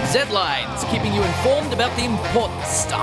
Z-Lines, keeping you informed about the important stuff.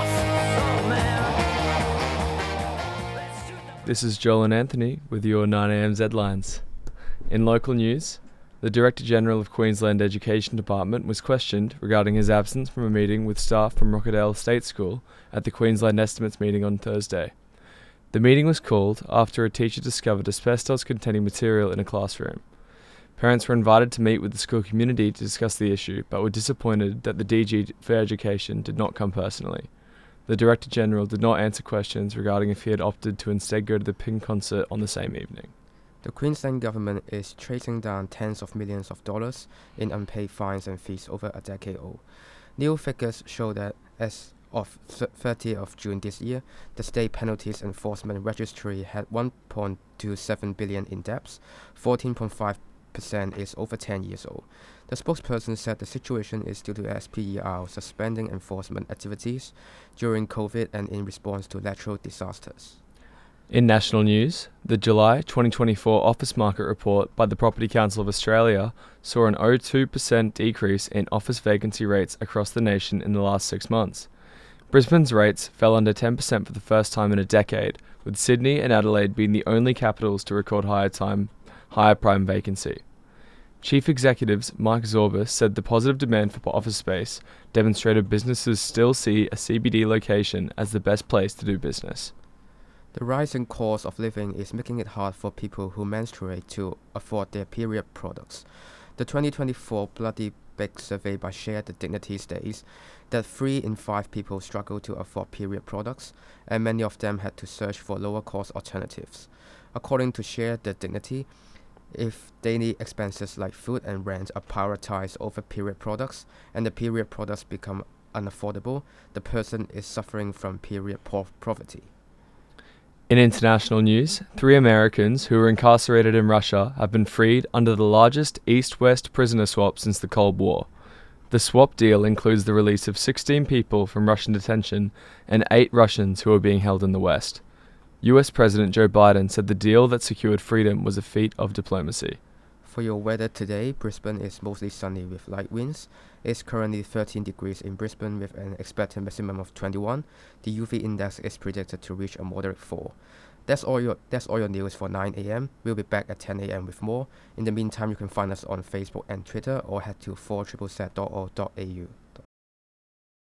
This is Joel and Anthony with your 9am Z-Lines. In local news, the Director-General of Queensland Education Department was questioned regarding his absence from a meeting with staff from Rockadale State School at the Queensland Estimates meeting on Thursday. The meeting was called after a teacher discovered asbestos-containing material in a classroom. Parents were invited to meet with the school community to discuss the issue, but were disappointed that the DG for Education did not come personally. The Director-General did not answer questions regarding if he had opted to instead go to the Pink concert on the same evening. The Queensland government is chasing down tens of millions of dollars in unpaid fines and fees over a decade old. New figures show that as of 30th of June this year, the State Penalties Enforcement Registry had $1.27 billion in debts. 14.5% is over 10 years old. The spokesperson said the situation is due to SPER suspending enforcement activities during COVID and in response to natural disasters. In national news, the July 2024 office market report by the Property Council of Australia saw an 0.2% decrease in office vacancy rates across the nation in the last 6 months. Brisbane's rates fell under 10% for the first time in a decade, with Sydney and Adelaide being the only capitals to record higher prime vacancy. Chief Executives Mike Zorbas said the positive demand for office space demonstrated businesses still see a CBD location as the best place to do business. The rising cost of living is making it hard for people who menstruate to afford their period products. The 2024 Bloody Big survey by Share the Dignity states that 3 in 5 people struggle to afford period products, and many of them had to search for lower cost alternatives. According to Share the Dignity, if daily expenses like food and rent are prioritized over period products, and the period products become unaffordable, the person is suffering from period poverty. In international news, 3 Americans who were incarcerated in Russia have been freed under the largest East-West prisoner swap since the Cold War. The swap deal includes the release of 16 people from Russian detention and 8 Russians who are being held in the West. US President Joe Biden said the deal that secured freedom was a feat of diplomacy. For your weather today, Brisbane is mostly sunny with light winds. It's currently 13 degrees in Brisbane with an expected maximum of 21. The UV index is predicted to reach a moderate 4. That's all your news for 9 a.m. We'll be back at 10 a.m. with more. In the meantime, you can find us on Facebook and Twitter or head to 4ZZZ.org.au.